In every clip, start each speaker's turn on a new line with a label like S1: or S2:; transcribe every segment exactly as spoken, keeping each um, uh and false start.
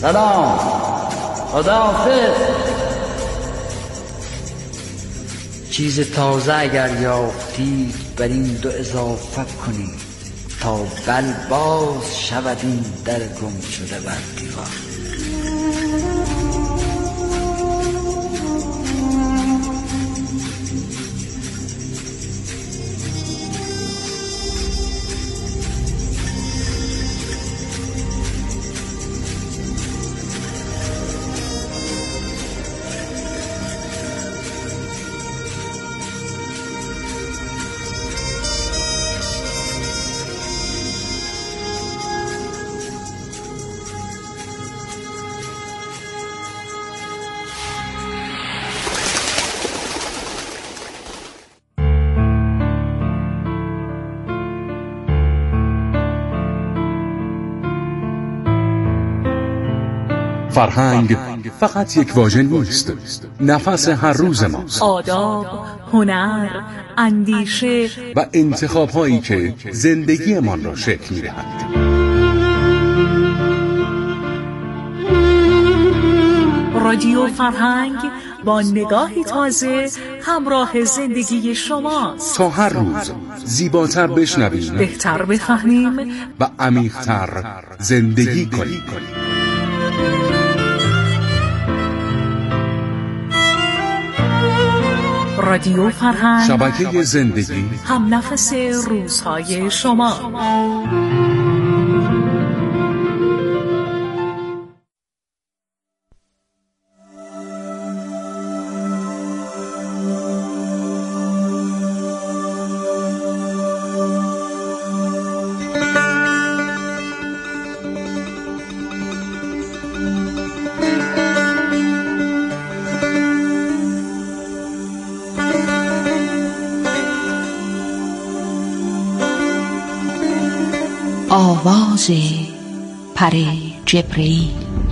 S1: سلام، خداحافظ. چیز تازه اگر یافتید بر این دو اضافه کنید تا بل باز شود این در گم شده بر دیوار.
S2: فرهنگ فقط یک واژه نیست، نفس هر روز ماست.
S3: آداب، هنر، اندیشه
S2: و انتخاب‌هایی که زندگیمان را شکل می‌دهند.
S3: رادیو فرهنگ با نگاهی تازه همراه زندگی شماست.
S2: تا هر روز زیباتر بشنویم،
S3: بهتر بفهمیم
S2: و عمیق‌تر زندگی کنیم.
S3: رادیو فرهنگ،
S2: شبکه زندگی،
S3: هم نفس روزهای شما.
S4: آواز پر جبرئیل.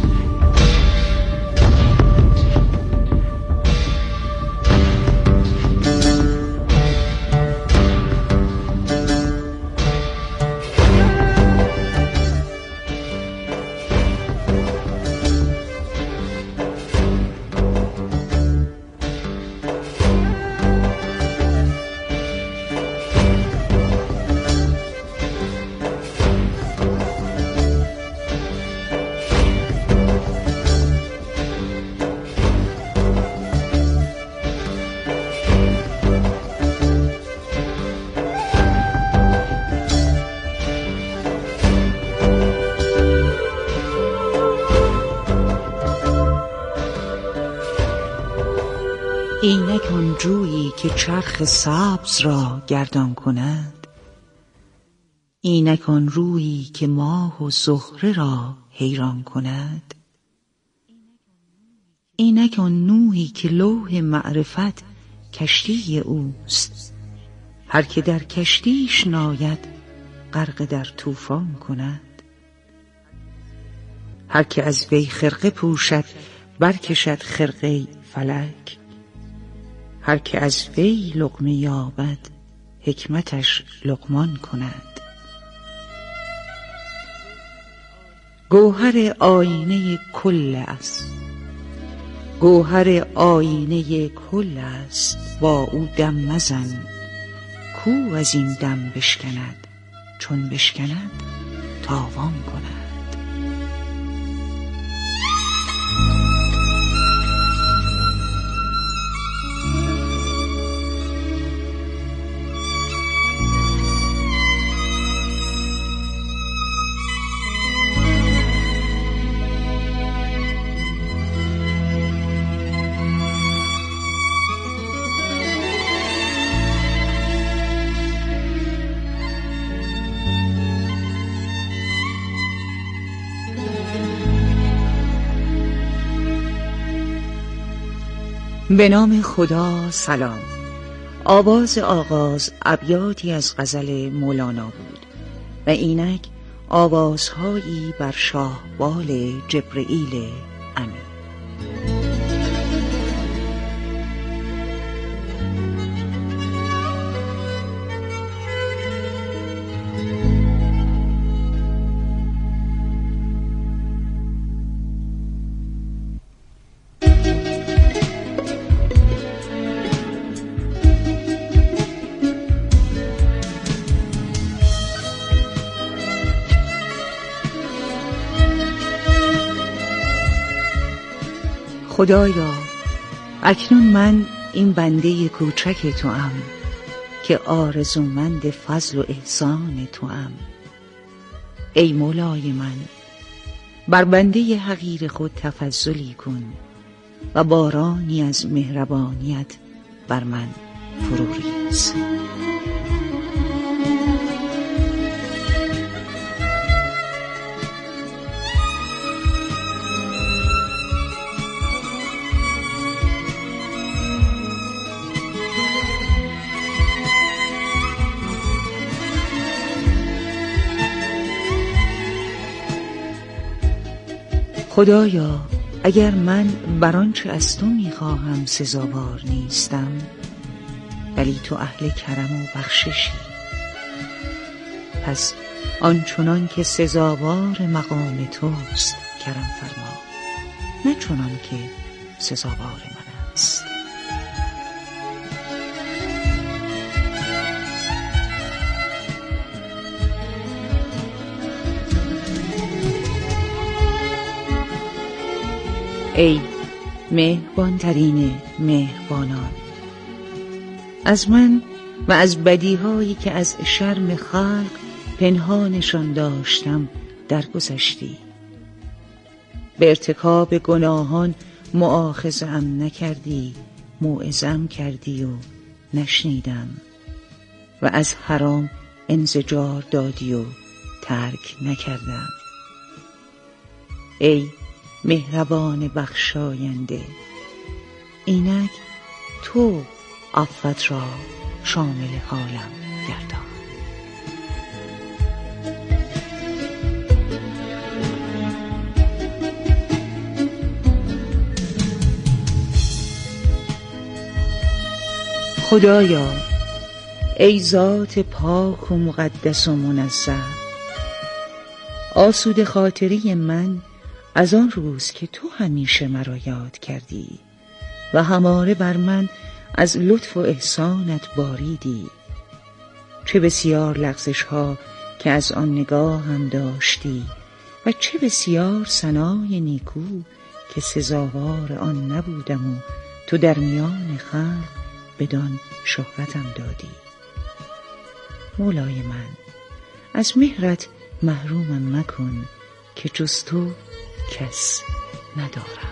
S4: اینک آن جویی که چرخ سبز را گردان کند، اینک آن رویی که ماه و زهره را حیران کند، اینک آن نوحی که لوح معرفت کشتی اوست، هر که در کشتیش ناید غرق در طوفان کند. هر که از وی خرقه پوشد برکشد خرقه فلک، هر که از وی لقمه یابد حکمتش لقمان کند. گوهر آینه کل است، گوهر آینه کل است، با او دم مزن کو از این دم بشکند، چون بشکند تاوان کند. به نام خدا. سلام. آواز آغاز ابیاتی از غزل مولانا بود و اینک آوازهایی بر شاهبال جبرئیل امین. خدایا اکنون من این بنده کوچک تو ام که آرزومند فضل و احسان تو ام. ای مولای من، بر بنده حقیر خود تفضلی کن و بارانی از مهربانیت بر من فرو ریز. خدایا اگر من بر آنچه از تو میخواهم سزاوار نیستم، ولی تو اهل کرم و بخششی، پس آنچنان که سزاوار مقام توست کرم فرما، نه چنان که سزاوار من است. ای مهربان ترین مهربانان، از من و از بدیهایی که از شرم خلق پنهانشان داشتم درگذشتی. به ارتکاب گناهان مؤاخذه‌ام نکردی، موعظه‌ام کردی و نشنیدم، و از حرام انزجار دادی و ترک نکردم. ای مهربان بخشاینده، اینک تو عفوت را شامل حالم گردان. خدایا ای ذات پاک و مقدس و منزه، آسوده خاطری من از آن روز که تو همیشه مرا یاد کردی و هماره بر من از لطف و احسانت باریدی. چه بسیار لغزش ها که از آن نگاه هم داشتی و چه بسیار ثنای نیکو که سزاوار آن نبودم و تو در میان خلق بدان شهرتم دادی. مولای من، از مهرت محرومم مکن که جز تو کس ندارم.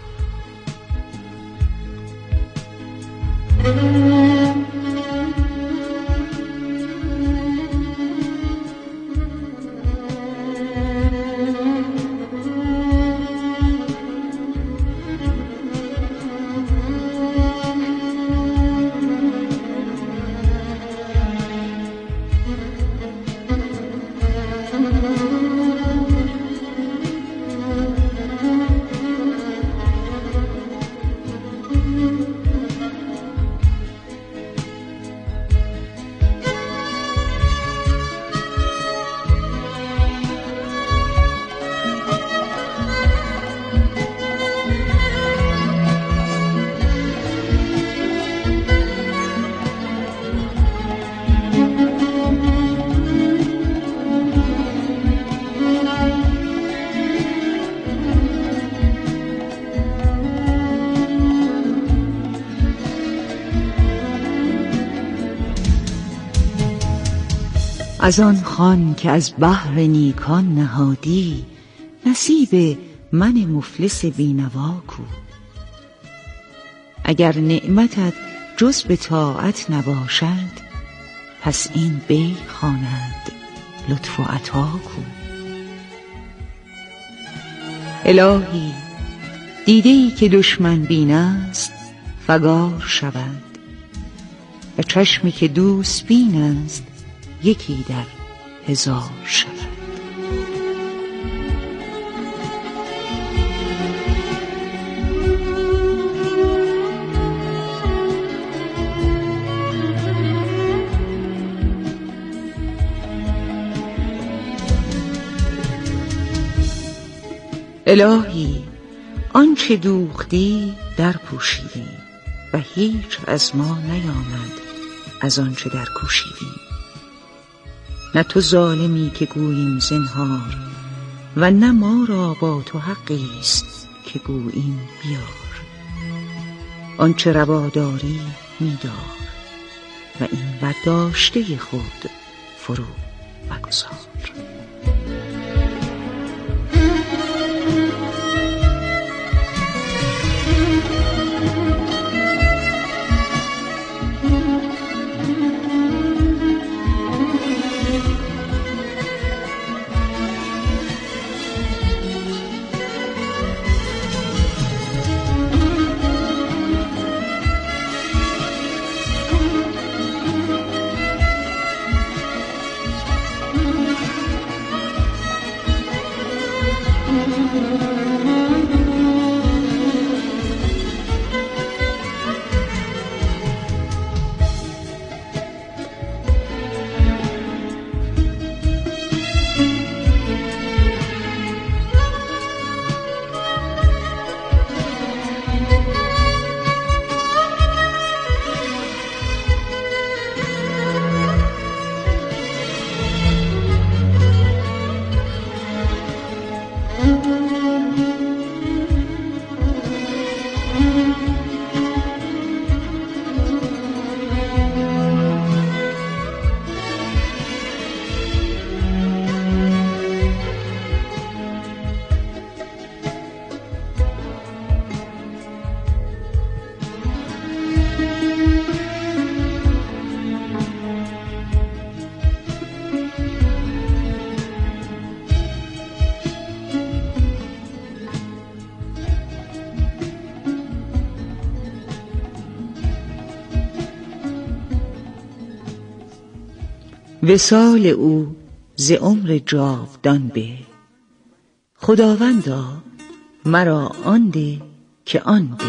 S4: از آن خوان که از بحر نیکان نهادی، نصیب من مفلس بینوا کو. اگر نعمتت جز به طاعت نباشد، پس این بی خواند لطف و عطا کو. الهی دیده‌ای که دشمن بین است فگار شود، و چشمی که دوست بین است یکی در هزار شود. الهی آنچه دوختی در پوشیدی و هیچ از ما نیامد از آنچه در کوشیدی. نه تو ظالمی که گوییم زنهار، و نه ما را با تو حقی است که گوییم بیار. آنچه رواداری می‌دار و این برداشته خود فرو مگذار. وصال او ز عمر جاودان به، خداوندا مرا آن ده که آن به.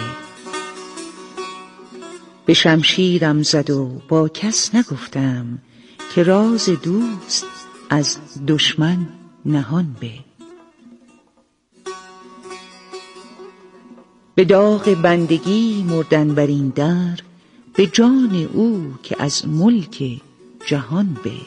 S4: به شمشیرم زد و با کس نگفتم، که راز دوست از دشمن نهان به. به داغ بندگی مردن بر این در، به جان او که از ملک جهان به.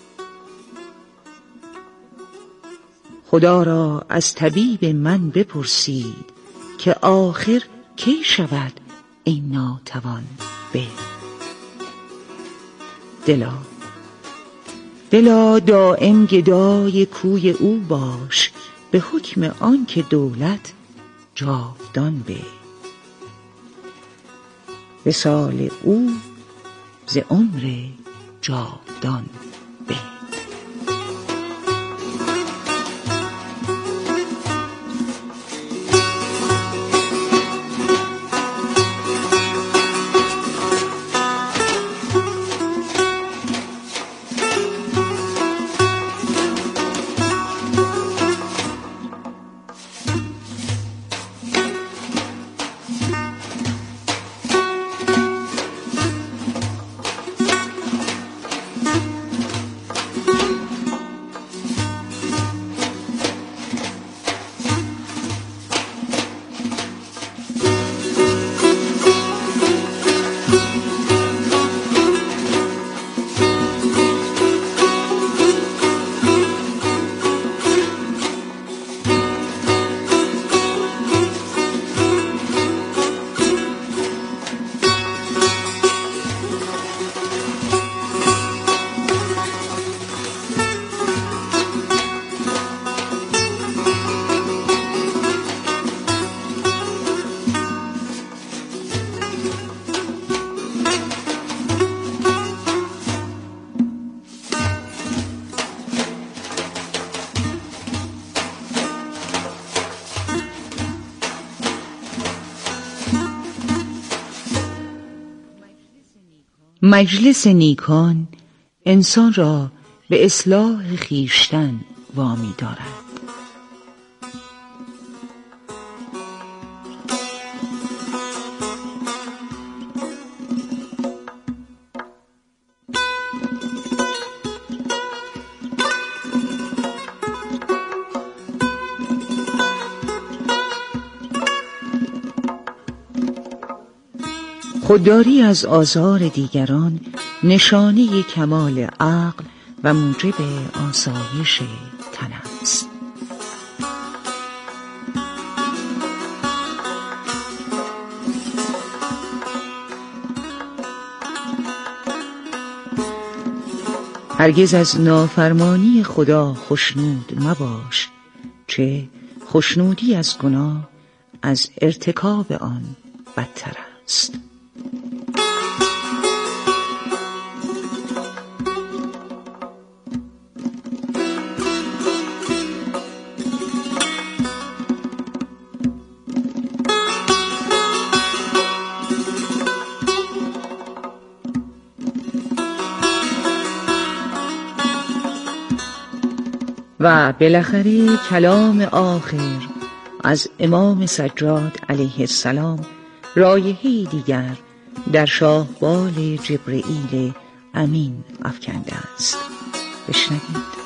S4: خدا را از طبیب من بپرسید، که آخر کی شود این ناتوان به. دلا دلا دائم گدای کوی او باش، به حکم آن که دولت جاودان به. وصال او ز عمر جاودان به. مجلس نیکان انسان را به اصلاح خویشتن وامی دارد. خودداری از آزار دیگران نشانه کمال عقل و موجب آسایش تن است. هرگز از نافرمانی خدا خشنود مباش، چه خشنودی از گناه از ارتکاب آن بدتر است. و بالاخره کلام آخر از امام سجاد علیه السلام رایحه‌ای دیگر در شاهبال جبرئیل امین افکنده است. بشنوید.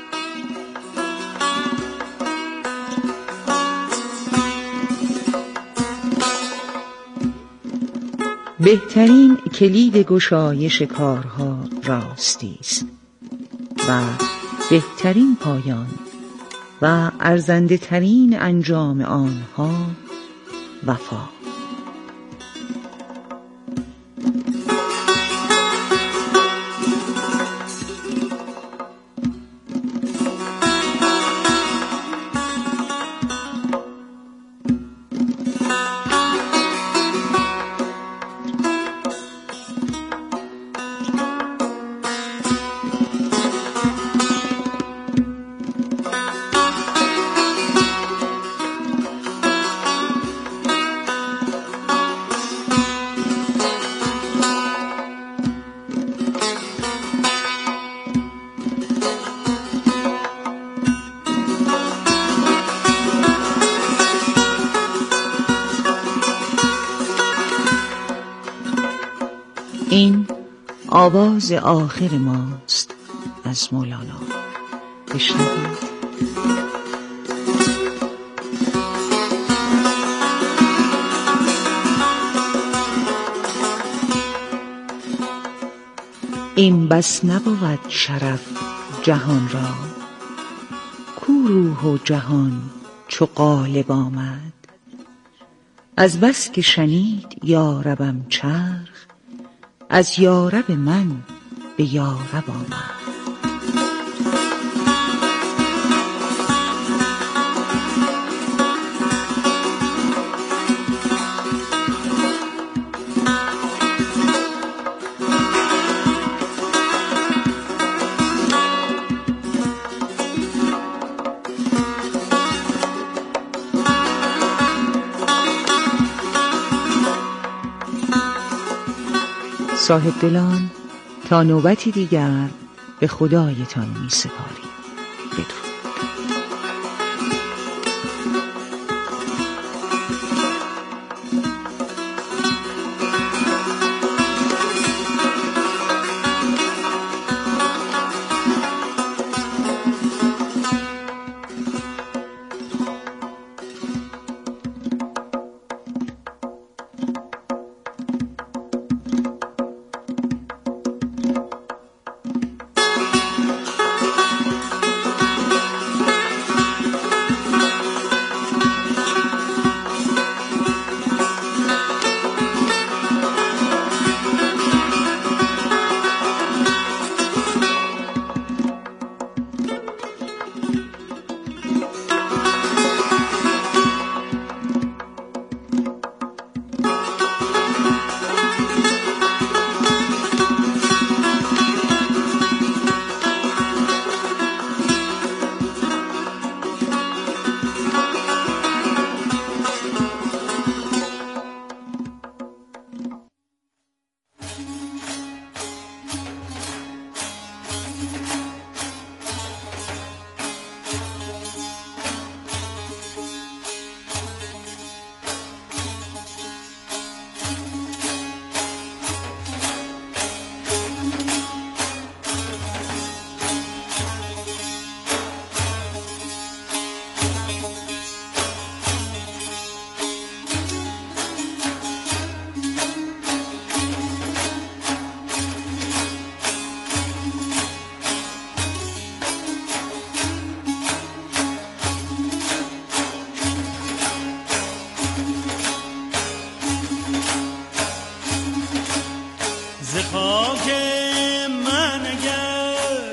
S4: بهترین کلید گشایش کارها راستی است و بهترین پایان و ارزنده ترین انجام آنها وفا. این آواز آخر ماست از مولانا. بشنوید. این بس نبود شرف جهان را، کو روح و جهان چو غالب آمد. از بس که شنید یاربم چرخ، از یارب من به یارب آمد. صاحب دلان، تا نوبتی دیگر به خدایتان می سپاریم. بدرود.
S5: ز خاک من اگر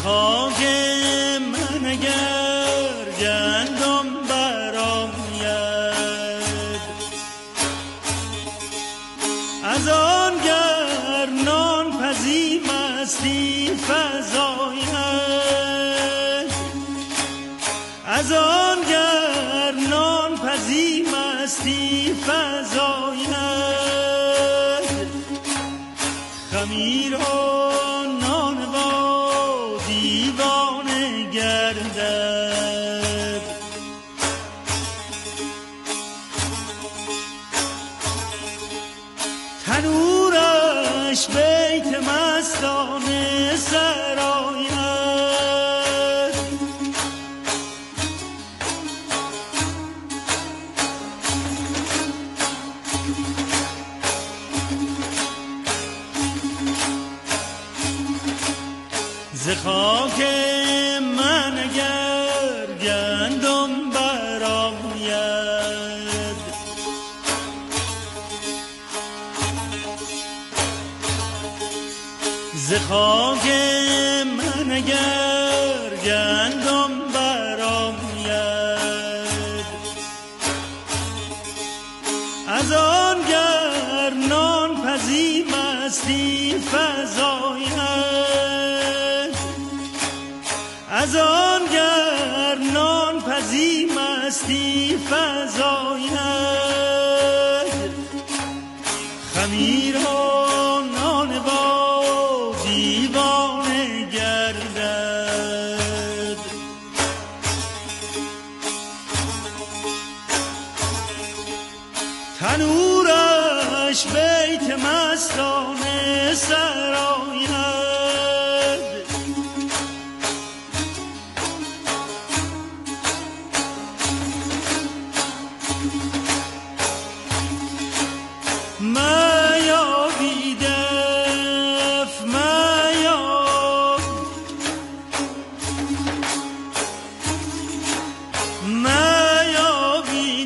S5: خاک من اگر گندم برآید، از آن گر نان پزی مستی فزاید، از آن گر نان پزی مستی فزاید، خمیر و نان و دیوانه گردد. تنورش بیت مستانه سرآید، ز خاک من اگر گندم برآید، ز خاک من اگر گندم برآید، از آن گر نان پزی مستی فزاید، از آن گر نان پزی مستی فزاید، خمیر و نان با دیوانه گردد. تنورش بیت مستانه سرآید، میا بیدف میا، میا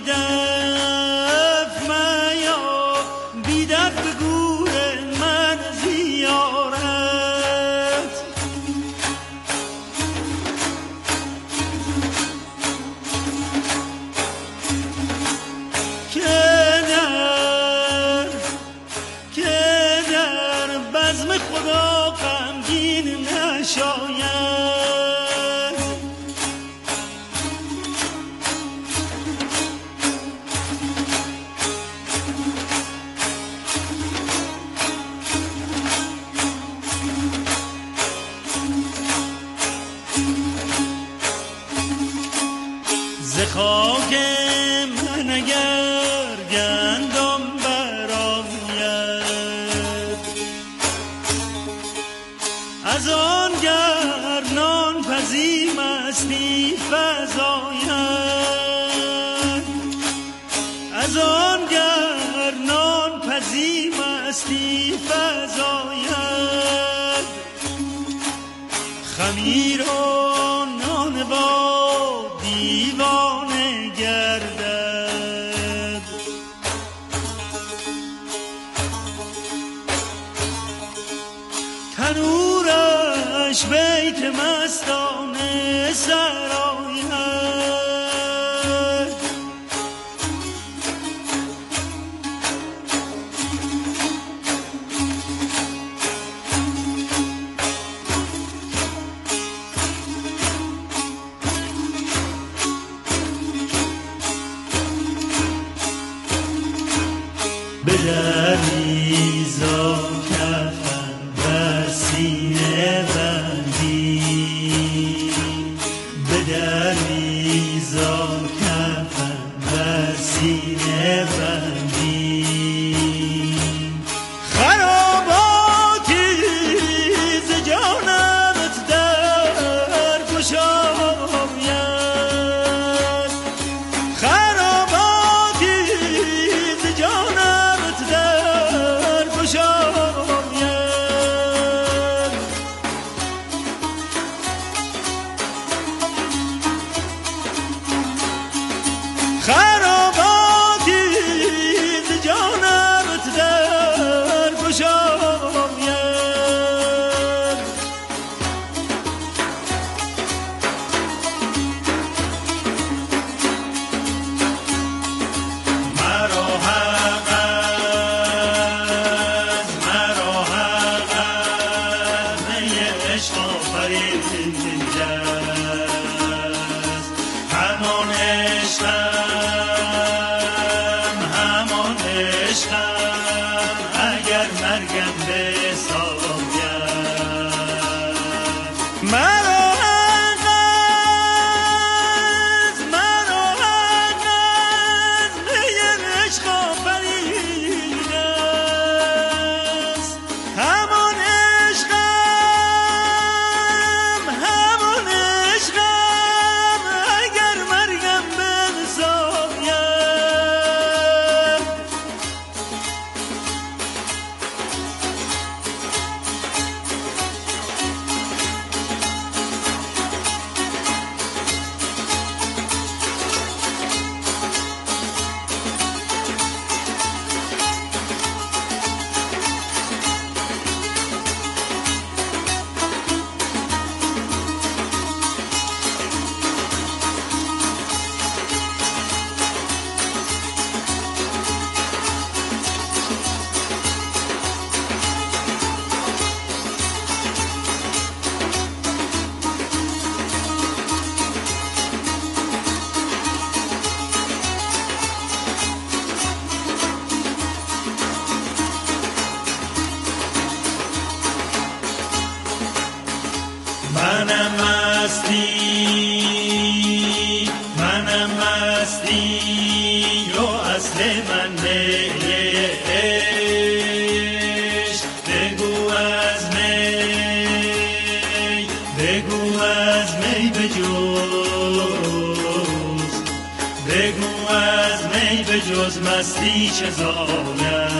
S5: بیدف میا، بیدف به گور من زیارت، که خدا غمگین نشاید، ز خاک من اگر گندم برآید، از آن گر نان پزی مستی فزاید، از آن گر نان پزی مستی فزاید، خمیر و نان با دیوانه گردد. تنورش بیت مستانه سرآید، به دریزا کفن بر سینه بندی، به در منم مستی منم مستی و اصل من عشق بگو از می بگو از می بجز بگو از می بجز مستی چه زایم